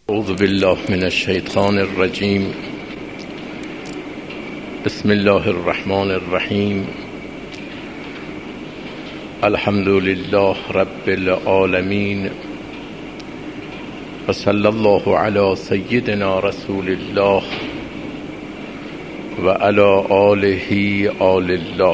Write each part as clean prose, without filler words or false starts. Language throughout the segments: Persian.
اعوذ بالله من الشیطان الرجیم. بسم الله الرحمن الرحیم. الحمد لله رب العالمین و صلی الله علی سیدنا رسول الله و علی آله آل الله.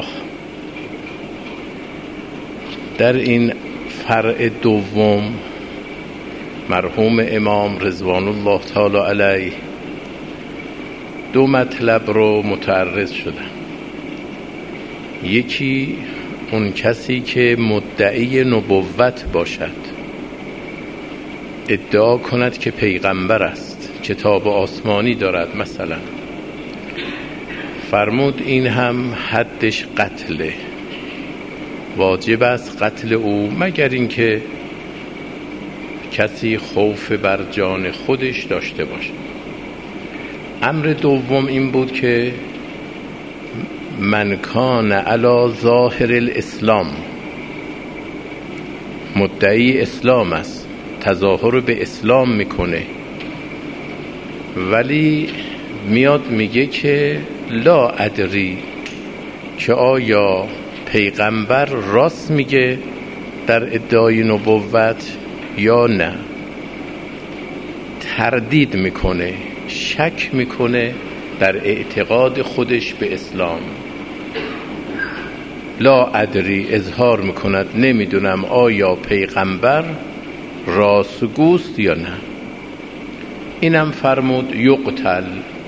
در این فرع دوم مرحوم امام رضوان الله تعالی علیه دو مطلب رو متعرض شدن. یکی اون کسی که مدعی نبوت باشد، ادعا کند که پیغمبر است، کتاب آسمانی دارد مثلا، فرمود این هم حدش قتله، واجب است قتل او، مگر اینکه کسی خوف بر جان خودش داشته باشه. امر دوم این بود که من کان علی ظاهر الاسلام، مدعی اسلام است، تظاهر به اسلام میکنه، ولی میاد میگه که لا ادری که آیا پیغمبر راست میگه در ادعای نبوت یا نه، تردید میکنه، شک میکنه در اعتقاد خودش به اسلام. لا ادری اظهار میکند نمیدونم آیا پیغمبر راستگوست یا نه. اینم فرمود یقتل،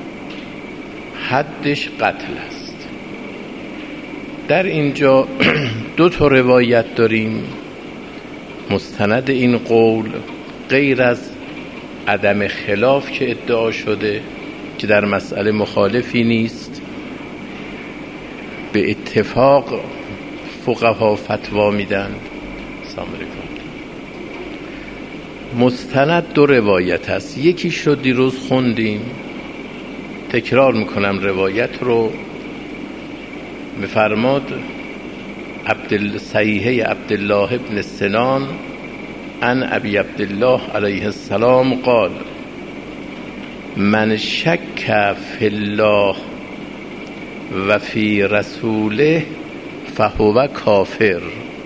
حدش قتل است. در اینجا دو تا روایت داریم مستند این قول، غیر از عدم خلاف که ادعا شده که در مسئله مخالفی نیست، به اتفاق فقها فتوا میدن. سلام علیکم. مستند دو روایت هست، یکیش رو دیروز خوندیم، تکرار میکنم روایت رو. میفرماد صحیحه عبدالله ابن سنان عن ابی عبدالله علیه السلام قال من شک فی الله و فی رسوله فهو کافر.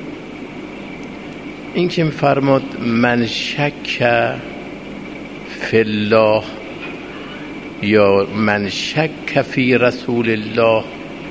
این که میفرماد من شک فی الله یا من شک فی رسول الله،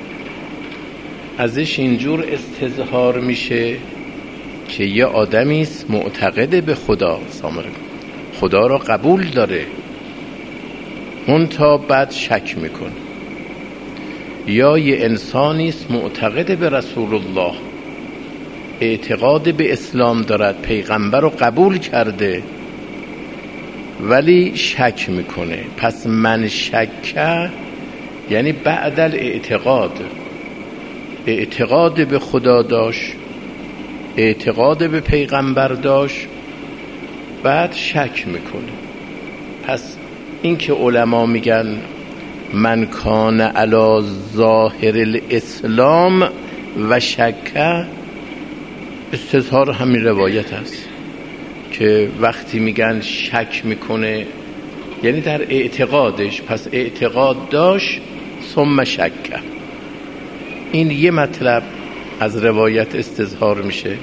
ازش اینجور استظهار میشه که یه آدمیست معتقد به خدا، خدا را قبول داره، اون تا بعد شک میکنه، یا یه انسانیست معتقد به رسول الله، اعتقاد به اسلام دارد، پیغمبر رو قبول کرده ولی شک میکنه. پس من شک یعنی بعد الاعتقاد، اعتقاد به خدا داشت، اعتقاد به پیغمبر داشت، بعد شک میکنه. پس این که علما میگن من کان علی ظاهر الاسلام و شک، استظهار همین روایت است که وقتی میگن شک میکنه یعنی در اعتقادش، پس اعتقاد داشت ثم شک. این یه مطلب از روایت استظهار میشه.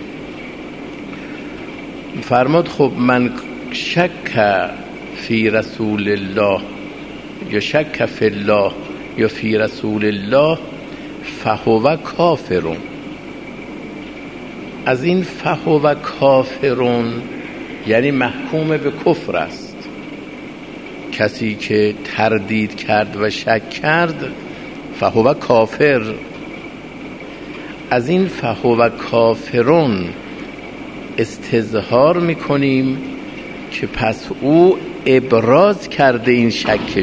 فرماد خب من شک فی رسول الله یا شک فی الله یا فی رسول الله فهو کافرون. از این فهو کافرون یعنی محکوم به کفر است. کسی که تردید کرد و شک کرد فهو کافر. از این فهو کافرون استظهار میکنیم که پس او ابراز کرده این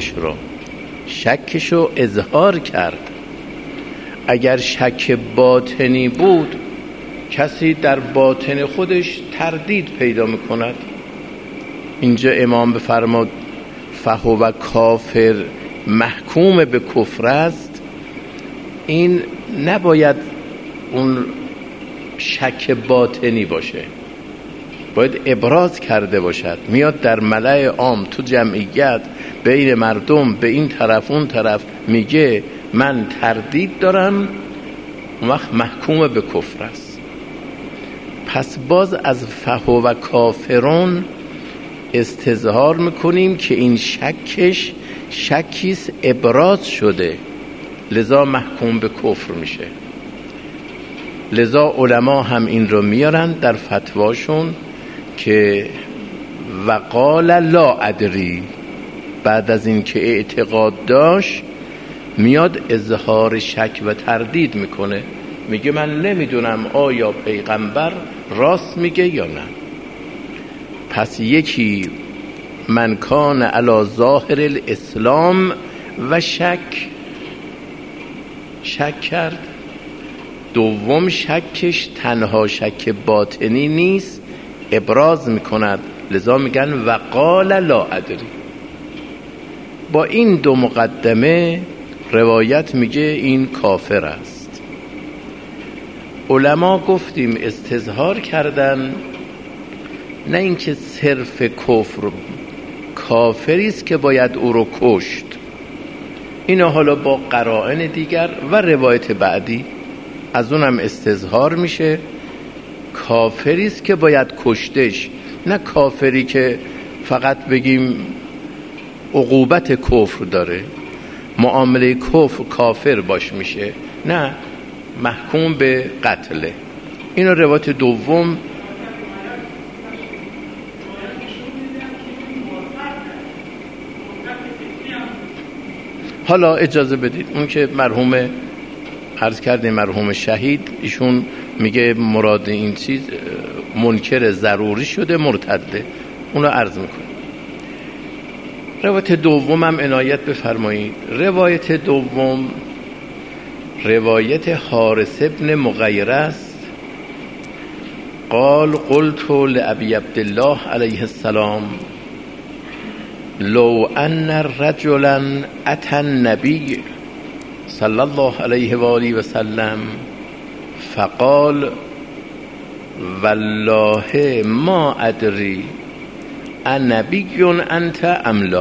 شکش رو اظهار کرد. اگر شک باطنی بود کسی در باطن خودش تردید پیدا میکند. اینجا امام بفرماد فهو کافر محکوم به کفر است، این نباید اون شک باطنی باشه، باید ابراز کرده باشد. میاد در ملأ عام تو جمعیت بین مردم به این طرف اون طرف میگه من تردید دارم، اون وقت محکوم به کفر است. پس باز از فهو کافرون استظهار میکنیم که این شکش شکیست ابراز شده، لذا محکوم به کفر میشه. لذا علما هم این رو میارن در فتواشون که وقال لا ادری، بعد از این که اعتقاد داشت میاد اظهار شک و تردید میکنه، میگه من نمیدونم آیا پیغمبر راست میگه یا نه. پس یکی من کان علی ظاهر الاسلام و شک کرد. دوم شکش تنها شک باطنی نیست، ابراز میکند، لذا میگن وقال لا ادری. با این دو مقدمه روایت میگه این کافر است. علما گفتیم استظهار کردن، نه اینکه صرف کفر، کافری است که باید او رو کشت. اینا حالا با قرائن دیگر و روایت بعدی از اونم استظهار میشه، کافری است که باید کشتش، نه کافری که فقط بگیم عقوبت کفر داره، معامله کفر کافر باش میشه، نه محکوم به قتله. اینو روایت دوم. حالا اجازه بدید اون که مرحوم عرض کردیم مرحوم شهید، ایشون میگه مراد این چیز منکر ضروری شده مرتده، اونو عرض میکنه. روایت دوم هم عنایت بفرمایید. روایت دوم روایت حارث ابن مغیره است. قال قلت لأبي عبد الله علیه السلام لو ان رجلا اتى النبي صلی الله علیه و آله و سلم فقال والله ما ادری انبی انت ام لا.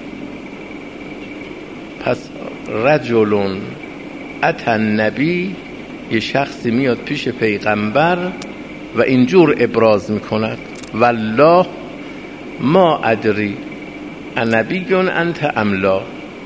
پس رجل اتى النبی، یه شخصی میاد پیش پیغمبر و اینجور ابراز میکند والله ما ادری انبی انت ام لا،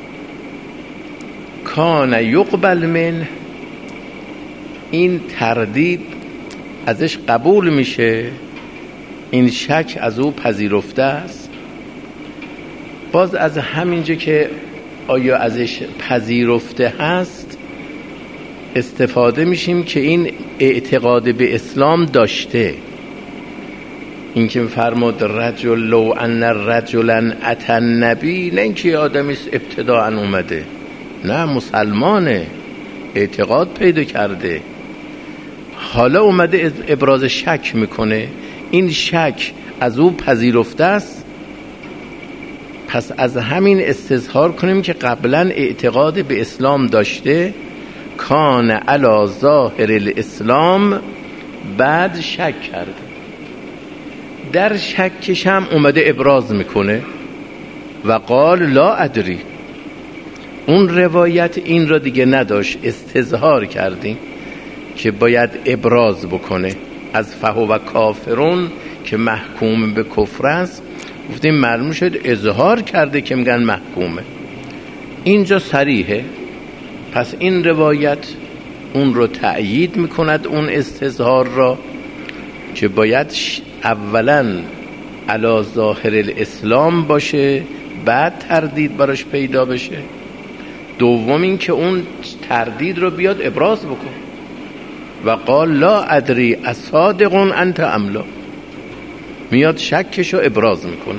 کان یقبل من، این تردید ازش قبول میشه، این شک از او پذیرفته است. باز از همینجا که آیا ازش پذیرفته هست استفاده میشیم که این اعتقاد به اسلام داشته. این که فرمود رجل لو ان رجلا اتى النبی، نه اینکه آدمی ابتداء اومده، نه مسلمانه، اعتقاد پیدا کرده، حالا اومده ابراز شک میکنه، این شک از او پذیرفته است. پس از همین استظهار کنیم که قبلا اعتقاد به اسلام داشته، کان علی ظاهر الاسلام، بعد شک کرده، در شکش هم اومده ابراز میکنه و قال لا ادری. اون روایت این را دیگه نداشت، استظهار کردیم که باید ابراز بکنه. از فهو کافرون که محکوم به کفر است گفتیم معلوم شد اظهار کرده که میگن محکومه، اینجا صریحه. پس این روایت اون رو تأیید میکند، اون استظهار را، که باید اولا علی ظاهر الاسلام باشه بعد تردید براش پیدا بشه. دوم این که اون تردید رو بیاد ابراز بکن و قال لا ادری اصادق انت ام لا، میاد شکش رو ابراز میکنه.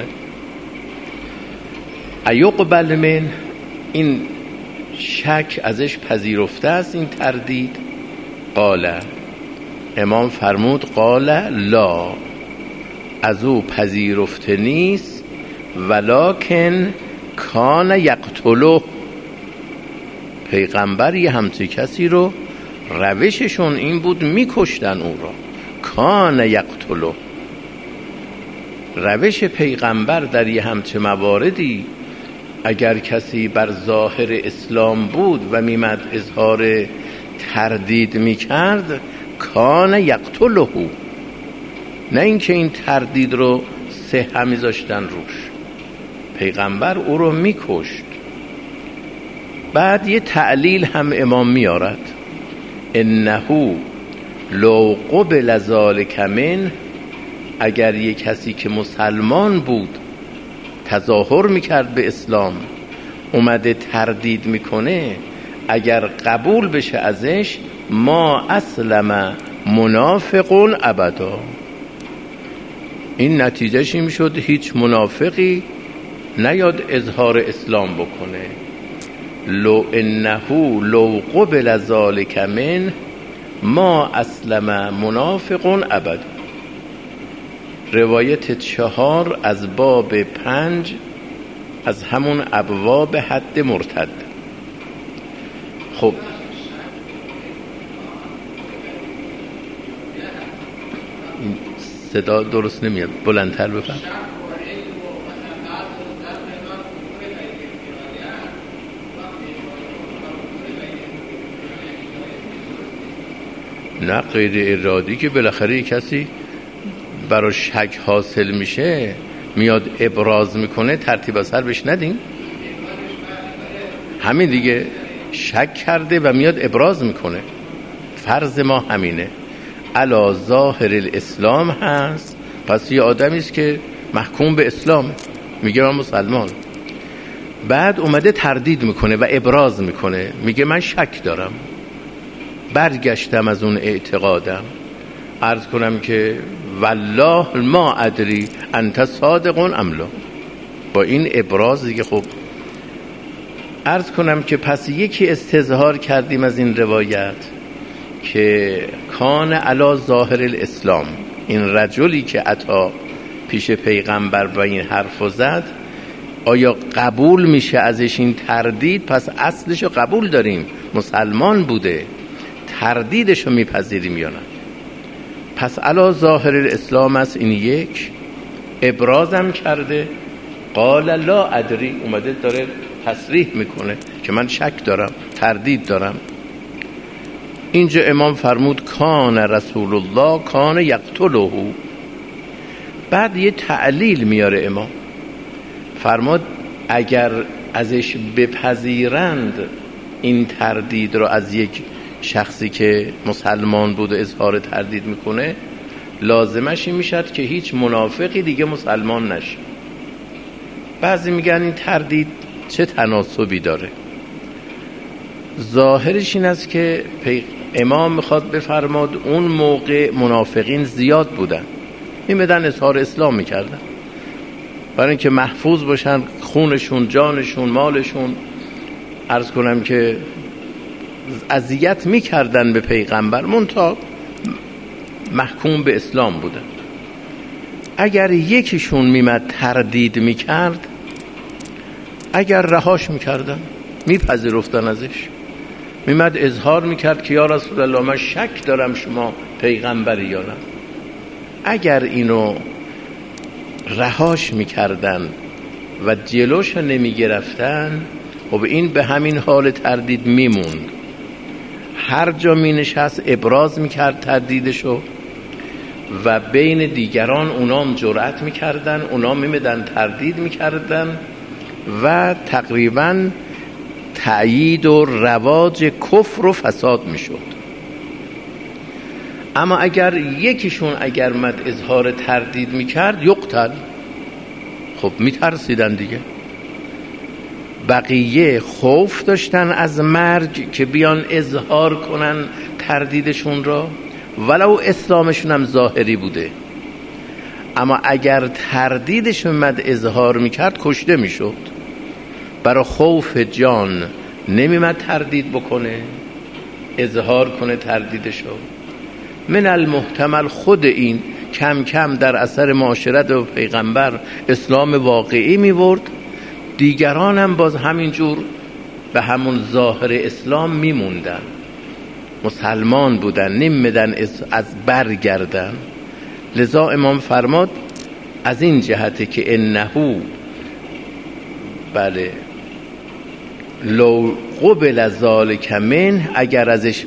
ایقبل من، این شک ازش پذیرفته است، این تردید. قال، امام فرمود قال لا، از او پذیرفته نیست، ولکن کان یقتله، پیغمبر یه همچی کسی رو روششون این بود میکشتن او را، کان یقتله. روش پیغمبر در یه همچه مواردی اگر کسی بر ظاهر اسلام بود و میمد اظهار تردید میکرد کان یقتله، نه اینکه این تردید رو صحه میذاشتن روش، پیغمبر او رو میکشت. بعد یه تعلیل هم امام میارد، انه لو قبل ذلک منه، اگر یه کسی که مسلمان بود تظاهر میکرد به اسلام اومده تردید میکنه، اگر قبول بشه ازش ما اسلم منافقون ابدا، این نتیجهش این شد هیچ منافقی نیاد اظهار اسلام بکنه. لو انه لو قبل ذلک منه ما اسلم منافقون ابدا. روایت 4 از باب 5 از همون ابواب حد مرتد. خب این صدا درست نمیاد، بلندتر بفرم. نه غیر ارادی که بالاخره کسی برای شک حاصل میشه میاد ابراز میکنه، ترتیب اثر بهش ندیم، همین دیگه، شک کرده و میاد ابراز میکنه. فرض ما همینه، علی ظاهر الاسلام هست، پس یه آدمی است که محکوم به اسلام میگه من مسلمان، بعد اومده تردید میکنه و ابراز میکنه، میگه من شک دارم، برگشتم از اون اعتقادم، عرض کنم که والله ما ادری انت صادق ام لا، با این ابراز دیگه. خب عرض کنم که پس یکی استظهار کردیم از این روایت که کان علی ظاهر الاسلام، این رجلی که عطا پیش پیغمبر و این حرفو زد آیا قبول میشه ازش این تردید؟ پس اصلشو قبول داریم، مسلمان بوده، تردیدشو میپذیریم یا نه؟ پس علی ظاهر الاسلام است، این یک. ابرازم کرده، قال لا ادری، اومده داره تصریح میکنه که من شک دارم، تردید دارم. اینجا امام فرمود کان رسول الله کان یقتله، بعد یه تعلیل میاره امام، فرمود اگر ازش بپذیرند این تردید رو از یک شخصی که مسلمان بود و اظهار تردید میکنه، لازمش این میشد که هیچ منافقی دیگه مسلمان نشه. بعضی میگن این تردید چه تناسبی داره؟ ظاهرش این است که امام میخواد بفرماد اون موقع منافقین زیاد بودن، میمدن اظهار اسلام میکردن برای اینکه محفوظ باشن، خونشون، جانشون، مالشون، عرض کنم که اذیت میکردن به پیغمبر، منتها محکوم به اسلام بودن. اگر یکیشون میمد تردید میکرد، اگر رهاش میکردن، میپذیرفتن ازش، میمد اظهار میکرد که یا رسول الله من شک دارم شما پیغمبری یا نه، اگر اینو رهاش میکردن و جلوش نمیگرفتن، خب این به همین حال تردید میموند، هر جا می نشست ابراز میکرد تردیدشو و بین دیگران اونام جرأت میکردن، اونام میمدن تردید میکردن و تقریبا تأیید و رواج کفر و فساد میشد. اما اگر یکیشون اگر مد اظهار تردید میکرد یقتل، خب میترسیدن دیگه، بقیه خوف داشتن از مرگ که بیان اظهار کنن تردیدشون را، ولو اسلامشون هم ظاهری بوده، اما اگر تردیدشون مد اظهار میکرد کشته میشد. برای خوف جان نمیمد تردید بکنه، اظهار کنه تردیدشو. من المحتمل خود این کم کم در اثر معاشرت و پیغمبر اسلام واقعی میورد، دیگران هم باز همینجور به همون ظاهر اسلام میموندن، مسلمان بودن، نمیدن از برگردن. لذا امام فرماد از این جهته که انهو بله لو قبل ذالک منه، اگر ازش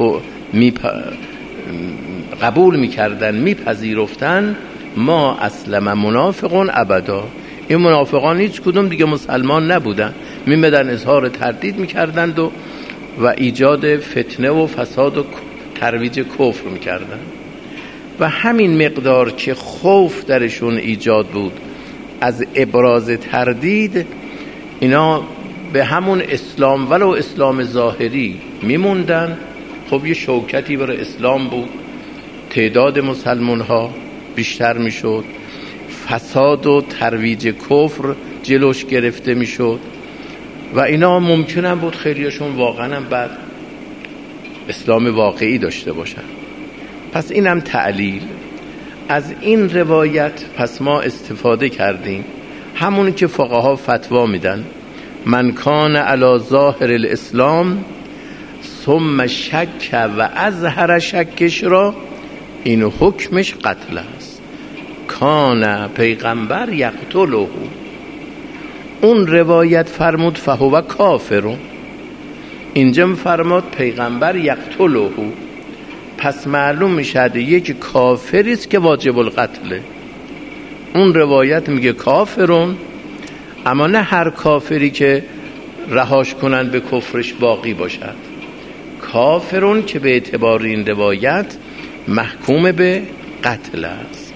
قبول میکردن میپذیرفتن، ما اسلم منافقون ابدا، این منافقان هیچ کدوم دیگه مسلمان نبودن، میمدن اظهار تردید میکردند و ایجاد فتنه و فساد و ترویج کفر میکردن. و همین مقدار که خوف درشون ایجاد بود از ابراز تردید، اینا به همون اسلام ولو اسلام ظاهری میموندن. خب یه شوکتی برای اسلام بود، تعداد مسلمان ها بیشتر میشد، فساد و ترویج کفر جلوش گرفته میشد و اینا ممکنه بود خیلیشون واقعا بعد اسلام واقعی داشته باشن. پس اینم تعلیل از این روایت. پس ما استفاده کردیم همون که فقها فتوا میدن، من کان علی ظاهر الاسلام ثم شک و اظهر شکش را، این حکمش قتل است. کان پیغمبر یقتله، اون روایت فرمود فهو کافر، اینجا فرمود پیغمبر یقتله، پس معلوم میشه یک کافری است که واجب القتله. اون روایت میگه کافرون، اما نه هر کافری که رهاش کنن به کفرش باقی باشد. کافرون که به اعتبار این روایت محکوم به قتل است.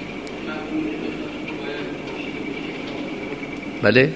بله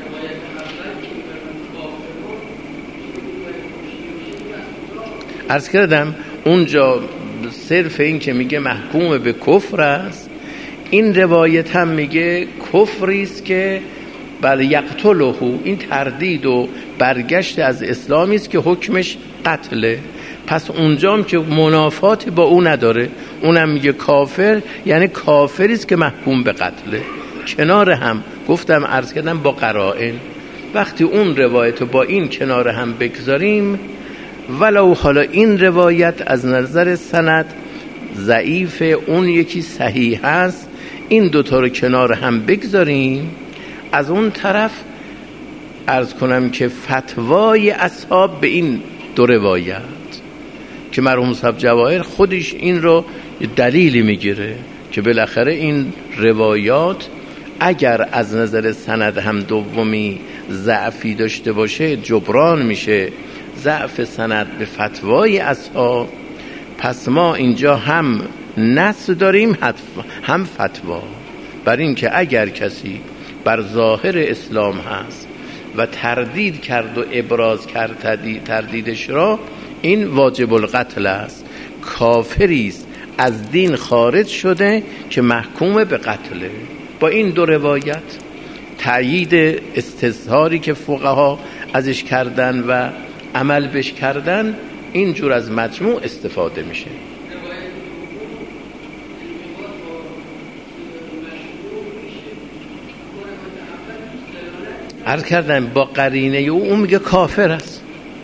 عرض کردم اونجا صرف این که میگه محکوم به کفر است، این روایت هم میگه کفری است که بل یقتله، این تردید و برگشت از اسلامی است که حکمش قتله. پس اونجام که منافات با اون نداره، اونم میگه کافر، یعنی کافری است که محکوم به قتله. کنار هم گفتم عرض کردم با قرائن، وقتی اون روایت با این کنار هم بگذاریم، ولو حالا این روایت از نظر سند ضعیف، اون یکی صحیح هست، این دوتا رو کنار هم بگذاریم، از اون طرف عرض کنم که فتوای اصحاب به این دو روایت که مرحوم صاحب جواهر خودش این رو دلیلی میگیره که بالاخره این روایات اگر از نظر سند هم دومی ضعفی داشته باشه جبران میشه ضعف سند به فتوای اصحاب. پس ما اینجا هم نص داریم هم فتوا، بر این که اگر کسی بر ظاهر اسلام هست و تردید کرد و ابراز کرد تردیدش را، این واجب القتل است، کافری است، از دین خارج شده که محکوم به قتله. با این دو روایت تأیید استظهاری که فقها ازش کردن و عمل بش کردن، اینجور از مجموع استفاده میشه. عرض کردم با قرینه او میگه کافر است.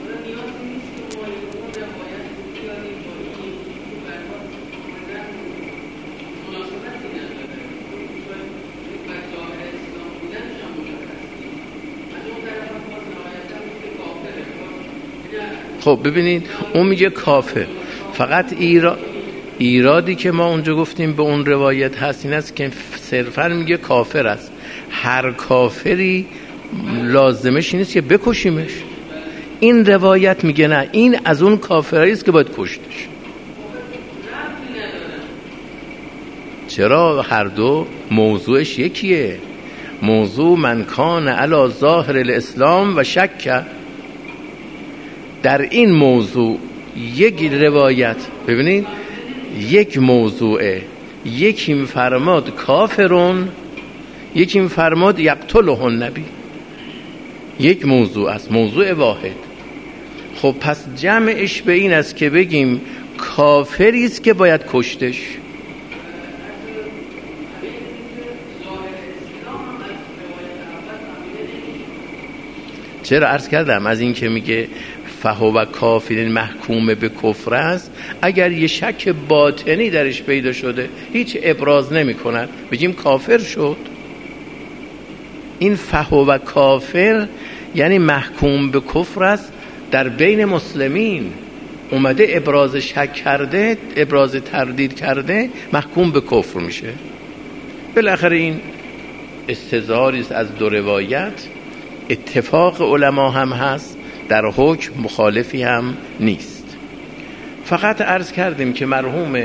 خب ببینید اون میگه کافر، فقط ایرادی که ما اونجا گفتیم به اون روایت هست این است که صرفا میگه کافر است. هر کافری لازمش این است که بکشیمش. این روایت میگه نه، این از اون کافرایی است که باید کشتش. چرا؟ هر دو موضوعش یکیه. موضوع من کان علی ظاهر الاسلام و شک. در این موضوع یک روایت ببینید یک موضوعه، یکی میفرماد کافرون، یکی میفرماد یقتله النبی، یک موضوع است، موضوع واحد. خب پس جمعش به این است که بگیم کافری است که باید کشتش. چرا؟ عرض کردم از این که میگه فهو کافر محکوم به کفر است، اگر یه شک باطنی درش پیدا شده هیچ ابراز نمی کند بگیم کافر شد. این فهو کافر یعنی محکوم به کفر است در بین مسلمین، اومده ابراز شک کرده، ابراز تردید کرده، محکوم به کفر میشه. بالاخره این استظهاری است از دو روایت، اتفاق علما هم هست، در حکم مخالفی هم نیست. فقط عرض کردیم که مرحوم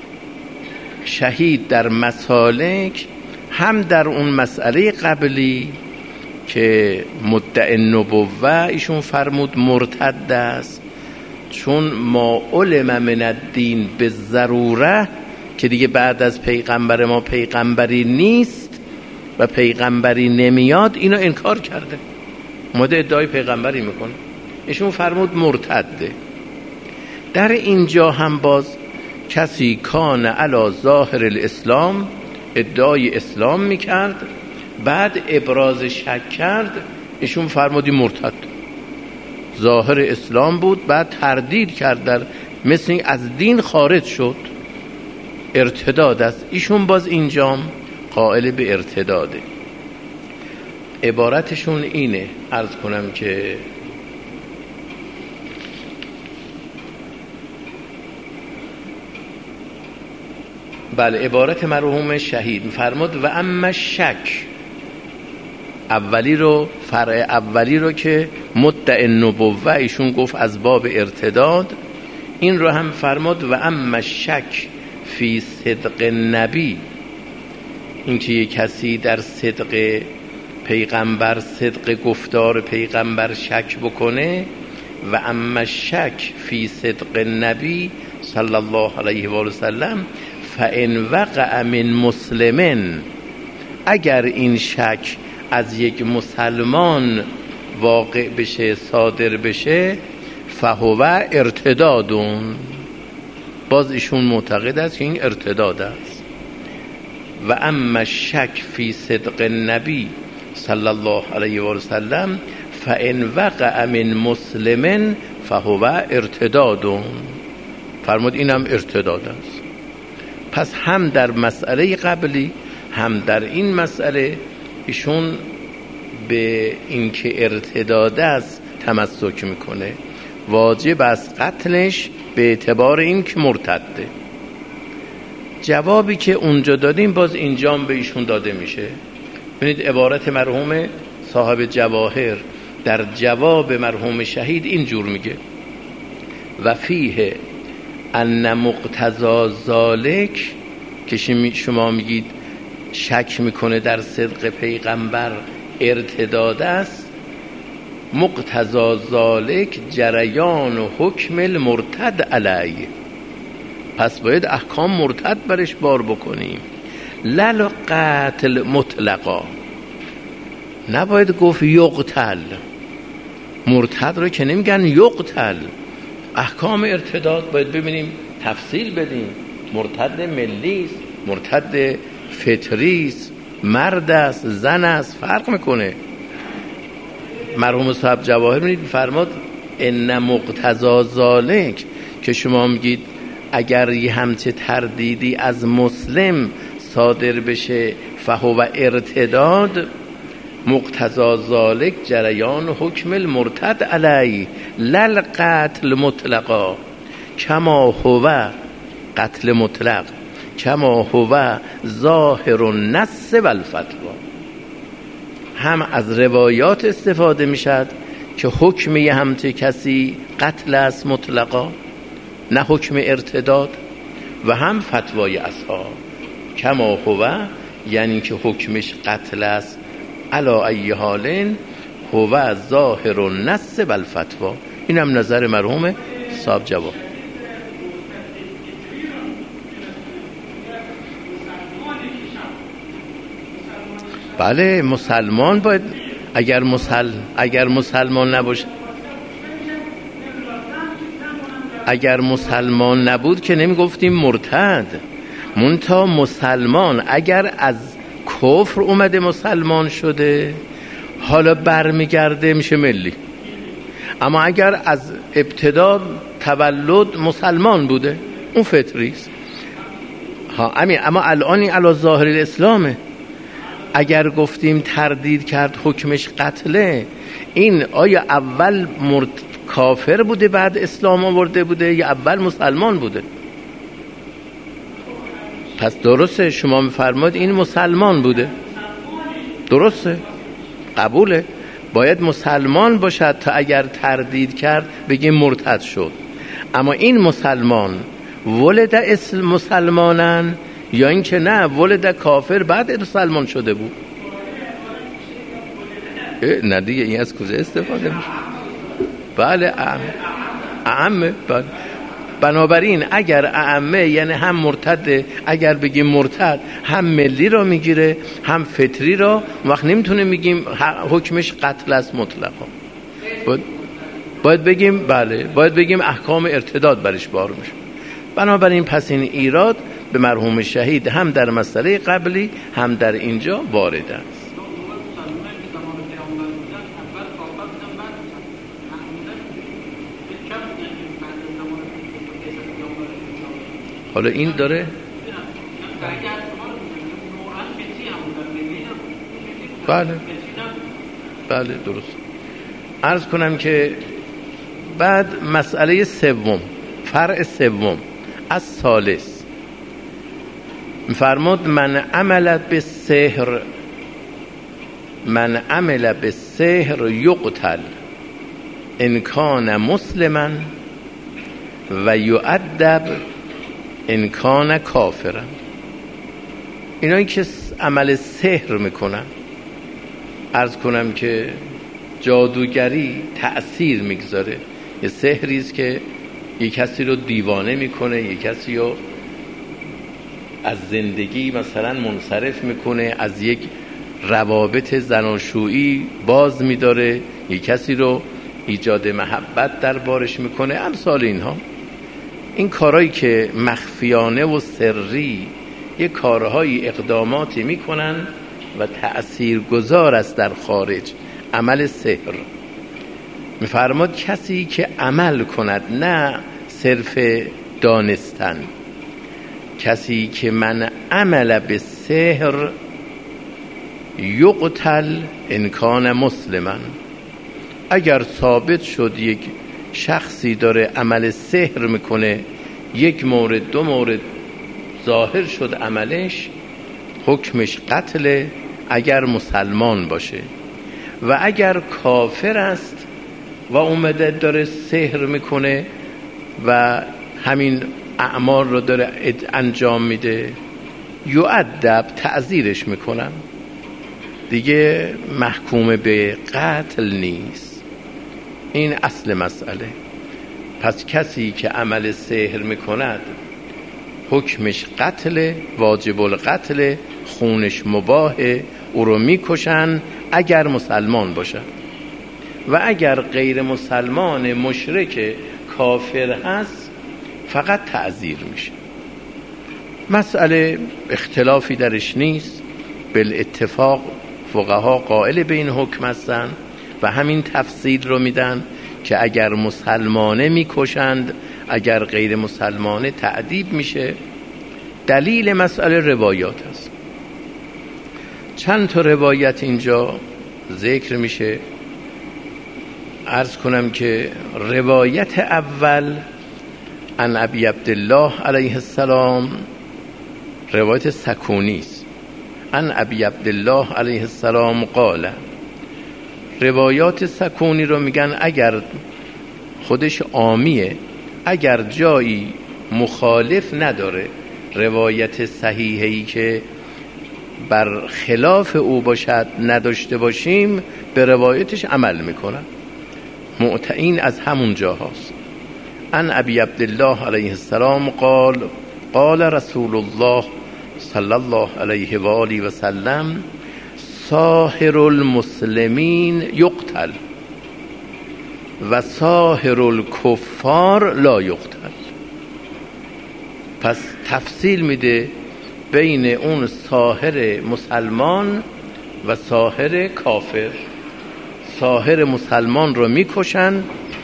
شهید در مسالک هم در اون مسئله قبلی که مدعی نبوه ایشون فرمود مرتد است، چون ما علم من الدین به ضروره که دیگه بعد از پیغمبر ما پیغمبری نیست و پیغمبری نمیاد، اینو انکار کرده، اومده ادعای پیغمبری میکنه، ایشون فرمود مرتده. در اینجا هم باز کسی کان علی ظاهر الاسلام، ادعای اسلام میکرد، بعد ابراز شک کرد، ایشون فرمودی مرتد، ظاهر اسلام بود بعد تردید کرد، در مثل از دین خارج شد، ارتداد است. ایشون باز اینجام قائل به ارتداده. عبارتشون اینه، عرض کنم که بله، عبارت مرحوم شهید فرمود و اما شک، اولی رو، فرع اولی رو که مدعی نبوه ایشون گفت از باب ارتداد، این رو هم فرمود و اما شک فی صدق نبی، این که یک کسی در صدق پیغمبر، صدق گفتار پیغمبر شک بکنه، و اما شک فی صدق نبی صلی الله علیه و آله و سلم فان وقع من مسلمن، اگر این شک از یک مسلمان واقع بشه، صادر بشه، فهو ارتدادون، باز ایشون معتقد است که این ارتداد است. و اما شک فی صدق نبی صلی الله علیه و سلم فان وقع من مسلمن فهو ارتدادون، فرمود اینم ارتداد است. پس هم در مسئله قبلی هم در این مسئله ایشون به اینکه ارتداد است تمسک میکنه، واجب است قتلش به اعتبار این که مرتده. جوابی که اونجا دادیم باز اینجام به ایشون داده میشه. ببینید عبارت مرحوم صاحب جواهر در جواب مرحوم شهید اینجور میگه و فیه ان مقتضا ذالک، که شما میگید شک میکنه در صدق پیغمبر ارتداد است، مقتضا ذالک جریان و حکم المرتد علیه، پس باید احکام مرتد برش بار بکنیم. لل قتل مطلقا، نباید گفت یقتل، مرتد رو که نمیگن یقتل، احکام ارتداد باید ببینیم تفصیل بدیم، مرتد ملی است، مرتد فطری است، مرد است، زن است، فرق میکنه. مرحوم صاحب جواهر فرمود ان مقتضا ذالک، که شما میگید اگر یه همچه تردیدی از مسلم صادر بشه فهو ارتداد، مقتضا ذالک جریان حکم المرتد علی لل قتل مطلقا کما هو قتل مطلق کما هو ظاهر النص والفتوا. هم از روایات استفاده میشد که حکم یه همچه کسی قتل است مطلقا، نه حکم ارتداد، و هم فتوای اصحاب کما هو، یعنی که حکمش قتل است علا ای حال هو ظاهر النص والفتوا. این هم نظر مرحوم صاحب جواب. بله، مسلمان باید، اگر مسلمان نباشه، اگر مسلمان نبود که نمی گفتیم مرتد، منتها مسلمان اگر از کفر اومده مسلمان شده حالا برمیگرده میشه ملی، اما اگر از ابتدا تولد مسلمان بوده اون فطری است. اما الان علی ظاهر الاسلامه. اگر گفتیم تردید کرد حکمش قتله، این آیا اول کافر بوده بعد اسلام آورده بوده یا اول مسلمان بوده؟ پس درسته شما میفرماد این مسلمان بوده، درسته، قبوله، باید مسلمان باشد تا اگر تردید کرد بگیم مرتد شد. اما این مسلمان ولد مسلمانن یا این که نه ولد کافر بعد مسلمان شده بود؟ نه دیگه این از کجا استفاده میشه؟ بله اعمه. بله. بنابراین اگر اعمه یعنی هم مرتد، اگر بگیم مرتد هم ملی را میگیره هم فطری را، وقت نمیتونه میگیم حکمش قتل است مطلقا. باید بگیم بله، باید بگیم احکام ارتداد برش بار میشه. بنابراین پس این ایراد به مرحوم شهید هم در مسئله قبلی هم در اینجا وارد است. حالا این داره بله درست. عرض کنم که بعد مسئله سوم، فرع سوم از ثالث فرمود من عمل بالسحر یقتل ان کان مسلما و یؤدب ان کان کافرا. اینایی که عمل سحر میکنن، عرض کنم که جادوگری تأثیر میگذاره. یه سحری است که یک کسی رو دیوانه میکنه، یک کسی رو از زندگی مثلا منصرف میکنه، از یک روابط زناشویی باز میداره، یک کسی رو ایجاد محبت در بارش میکنه، امثال اینها. این کارهایی که مخفیانه و سری یک کارهایی اقداماتی میکنن و تأثیر گذار است در خارج، عمل سحر. میفرماد کسی که عمل کند، نه صرف دانستن، کسی که من عمل به سحر یقتل ان کان مسلما. اگر ثابت شد یک شخصی داره عمل سحر میکنه، یک مورد دو مورد ظاهر شد عملش، حکمش قتل اگر مسلمان باشه. و اگر کافر است و اومده داره سحر میکنه و همین اعمال رو داره انجام میده، یؤدب تعزیرش میکنن، دیگه محکوم به قتل نیست. این اصل مسئله. پس کسی که عمل سحر میکند حکمش قتل، واجب القتل، خونش مباهه، او رو میکشن اگر مسلمان باشه. و اگر غیر مسلمان مشرک کافر هست فقط تعزیر میشه. مسئله اختلافی درش نیست، بالاتفاق فقها قائل به این حکم هستن و همین تفصیل رو میدن که اگر مسلمانه میکشند، اگر غیر مسلمانه تعذیب میشه. دلیل مسئله روایات هست. چند تا روایت اینجا ذکر میشه. عرض کنم که روایت اول عن ابی عبدالله علیه السلام روایت سکونی است. عن ابی عبدالله علیه السلام قال. روایات سکونی رو میگن اگر خودش عامیه، اگر جایی مخالف نداره، روایت صحیحی که بر خلاف او باشد نداشته باشیم، به روایتش عمل میکنن. معتین از همون جاهاست. ان ابی عبدالله علیه السلام قال قال رسول الله صلی الله علیه و آله و سلم ساحر المسلمین یقتل و ساحر الکفار لا یقتل. پس تفصیل میده بین اون ساحر مسلمان و ساحر کافر. ساحر مسلمان رو میکشن،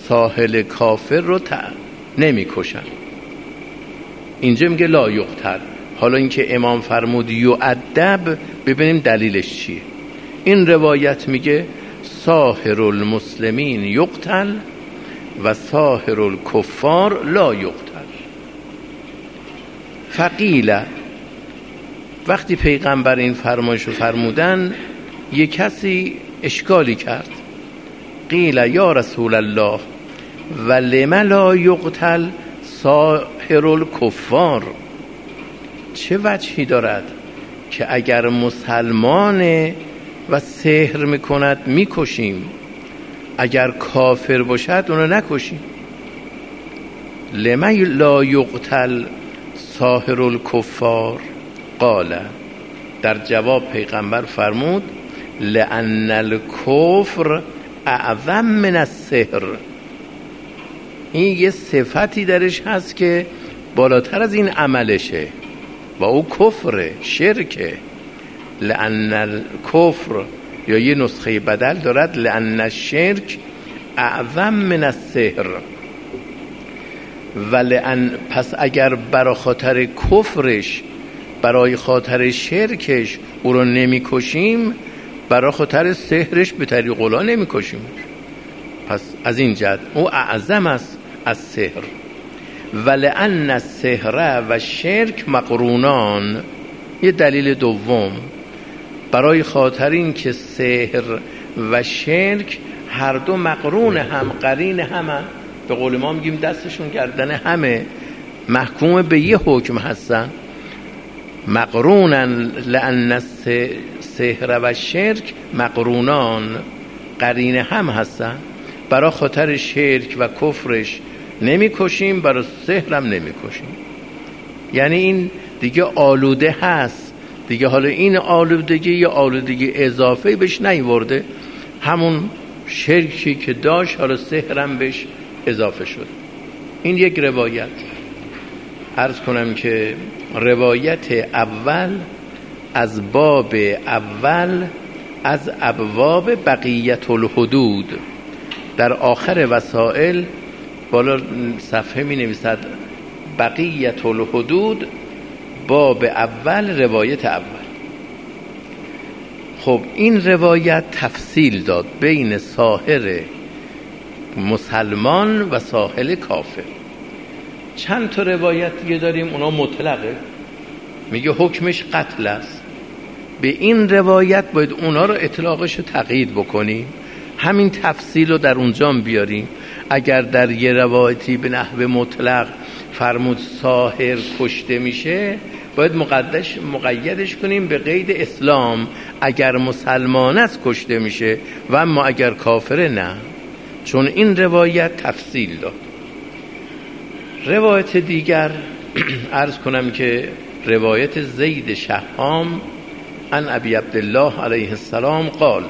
ساحل کافر رو نمی کشن. اینجا میگه لا یقتل. حالا اینکه امام فرمود یؤدب، ببینیم دلیلش چیه. این روایت میگه ساحر المسلمین یقتل و ساحر الکفار لا یقتل. فقیل، وقتی پیغمبر این فرمایشو فرمودن یک کسی اشکالی کرد. قیل یا رسول الله و لم لا یقتل ساحر الکفار، چه وجهی دارد که اگر مسلمانه و سحر میکند میکشیم، اگر کافر باشد اونو نکشیم؟ لم لا یقتل ساحر الکفار؟ قال، در جواب پیغمبر فرمود لأن الکفر اعظم من السحر. این یه صفتی درش هست که بالاتر از این عملشه و او کفر شرکه. لأن الکفر، یا یه نسخه بدل دارد لأن الشرک اعظم من السحر. پس اگر برای خاطر کفرش، برای خاطر شرکش او رو نمی کشیم، برای خاطر سحرش به طریق اولا نمی کشیم. پس از این جهت او اعظم است از سحر. ولأن السحر و شرک مقرونان، یه دلیل دوم، برای خاطر این که سحر و شرک هر دو مقرون هم، قرین همن، به قول ما میگیم دستشون گردن همه، محکوم به یه حکم هستن، مقرونن. لأن السحر و شرک مقرونان، قرین هم هستن. برای خاطر شرک و کفرش نمی کشیم، برای سحرم نمی کشیم. یعنی این دیگه آلوده هست دیگه. حالا این آلودگی یا آلودگی اضافه بهش نیورده، همون شرکی که داشت حالا سحرم بهش اضافه شد. این یک روایت. عرض کنم که روایت اول از باب اول از ابواب بقیت الحدود، در آخر وسائل بالا صفحه می نویسد بقیت الحدود باب اول روایت اول. خب این روایت تفصیل داد بین ساحر مسلمان و ساحر کافر. چند تا روایت دیگه داریم، اونا مطلقه، میگه حکمش قتل است. به این روایت باید اونا رو اطلاقش رو تقیید بکنیم، همین تفصیل رو در اونجا بیاریم. اگر در یه روایتی به نحو مطلق فرمود ساحر کشته میشه، باید مقیدش کنیم به قید اسلام، اگر مسلمان است کشته میشه و اما اگر کافره نه، چون این روایت تفصیل داد. روایت دیگر عرض کنم که روایت زید شهام عن ابی عبدالله علیه السلام قال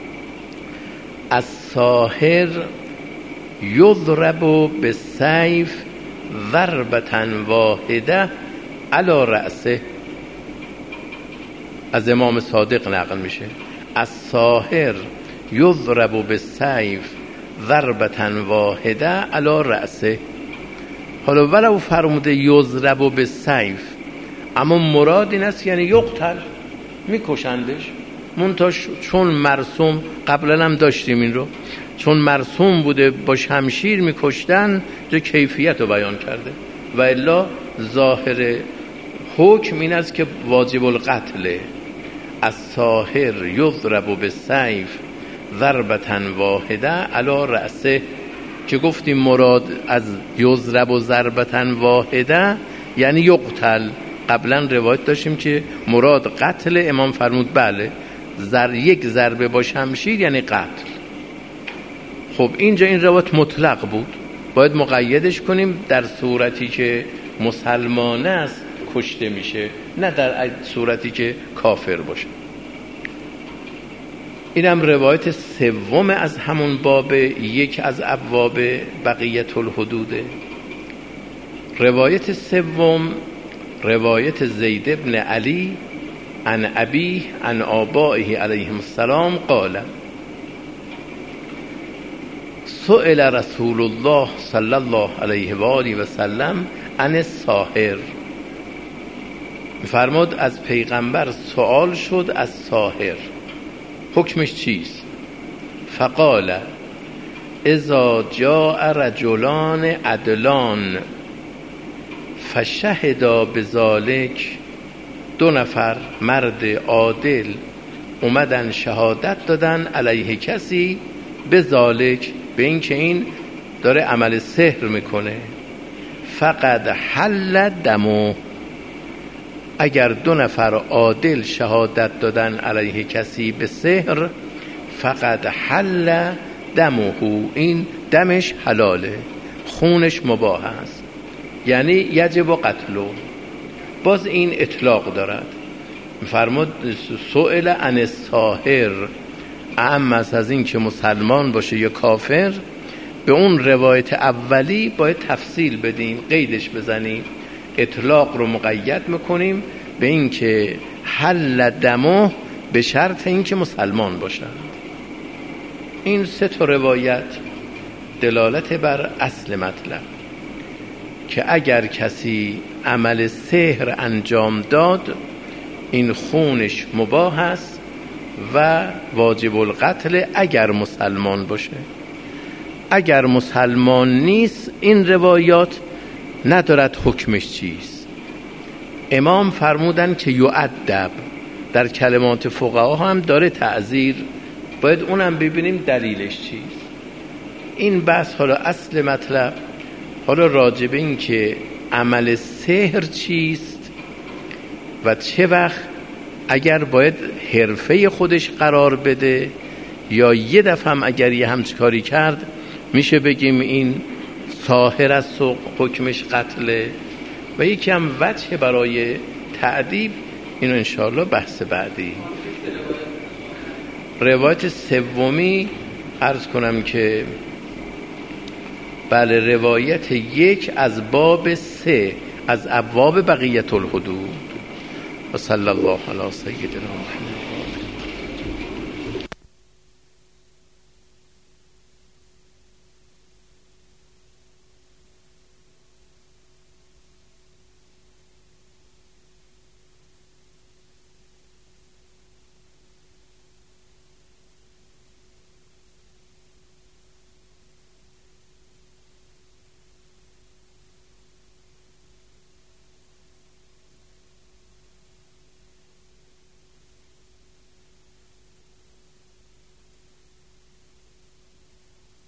الساحر یضرب بالسیف ضربة واحده علی رأسه. از امام صادق نقل میشه الساحر یضرب بالسیف ضربة واحده علی رأسه. حالا ولو فرموده یضرب بالسیف، اما مراد این است یعنی یقتل، میکشندش. منتها چون مرسوم، قبلا هم داشتیم این رو، چون مرسوم بوده با شمشیر میکشتن، جو کیفیت رو بیان کرده. و الا ظاهر حکم این است که واجب القتله. الساحر یضرب بالسیف ضربة واحده علی رأسه، که گفتیم مراد از یضرب و ضربة واحده یعنی یقتل. قبلا روایت داشتیم که مراد قتل، امام فرمود بله، یک ضربه با شمشیر یعنی قتل. خب اینجا این روایت مطلق بود، باید مقیدش کنیم در صورتی که مسلمان است کشته میشه، نه در صورتی که کافر باشه. اینم روایت سوم از همون باب، یک از ابواب بقیت الحدوده. روایت سوم روایت زید بن علی عن ابیه عن آبائه علیهم السلام قال سئل رسول الله صلی الله علیه و آله و سلم عن الساحر، فرمود از پیغمبر سوال شد از ساحر، حکمش چیست؟ فقال اذا جاء رجلان عدلان فشهدا بذلک، دو نفر مرد عادل اومدن شهادت دادن علیه کسی به ذالک، به این که این داره عمل سحر میکنه، فقد حل دمو، اگر دو نفر عادل شهادت دادن علیه کسی به سحر، فقد حل دمه، این دمش حلاله، خونش مباح است، یعنی یجب قتله. باز این اطلاق دارد، فرمود سئل عن الساحر، اعم از این که مسلمان باشه یا کافر، به اون روایت اولی باید تفصیل بدیم، قیدش بزنیم، اطلاق رو مقید میکنیم به این که حل دمه به شرط این که مسلمان باشن. این سه تا روایت دلالت بر اصل مطلب که اگر کسی عمل سحر انجام داد این خونش مباح است و واجب القتل اگر مسلمان باشه. اگر مسلمان نیست این روایات ندارد حکمش چیست. امام فرمودن که یؤدب، در کلمات فقها هم داره تعزیر، باید اونم ببینیم دلیلش چیست. این بحث حالا اصل مطلب. حالا راجب این که عمل سحر چیست و چه وقت اگر باید حرفه خودش قرار بده یا یه دفعه هم اگر یه همچه کاری کرد میشه بگیم این ساحر است و حکمش قتله، و یکی هم وجه برای تعذیب، اینو انشاءالله بحث بعدی. روایت سومی عرض کنم که بله، روایت یک از باب 3 از ابواب بقیت الحدود. و صلی الله علی سیدنا محمد.